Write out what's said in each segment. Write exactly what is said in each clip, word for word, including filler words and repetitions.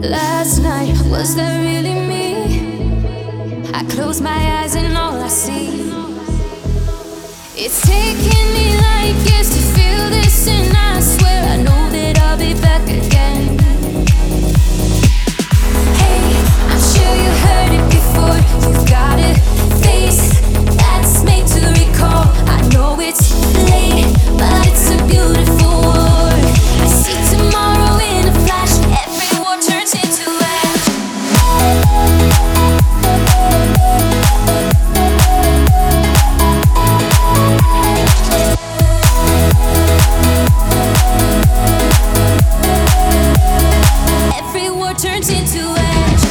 Last night, was that really me? I close my eyes and all I see, it's taking me like years to feel this, and I swear I know that I'll be back again. Hey, I'm sure you heard it before. You've got a face that's made to recall. I know it's late, but it's a beautiful war. I see tomorrow in a flash. Every war turns into ash. Every war turns into ash.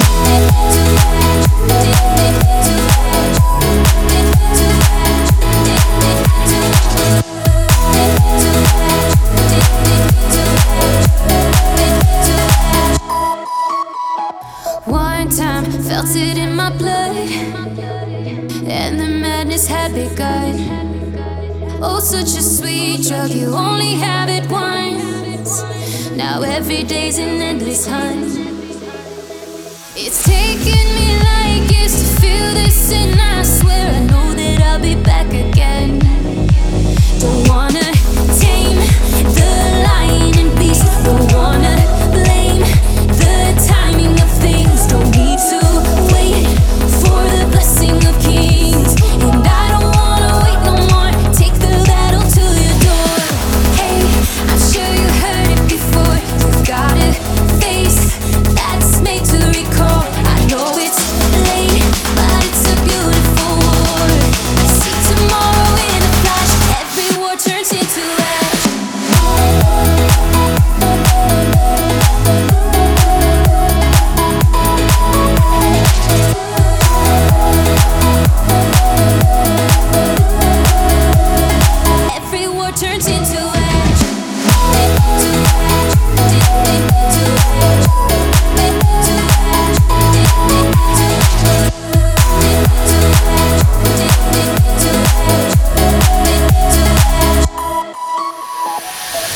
One time, felt it in my blood, and the madness had begun. Oh, such a sweet drug, you only have it once. Now every day's an endless hunt. It's taken me like years to feel this, and I swear I know that I'll be back again. Don't wanna tame the lion and beast, don't wanna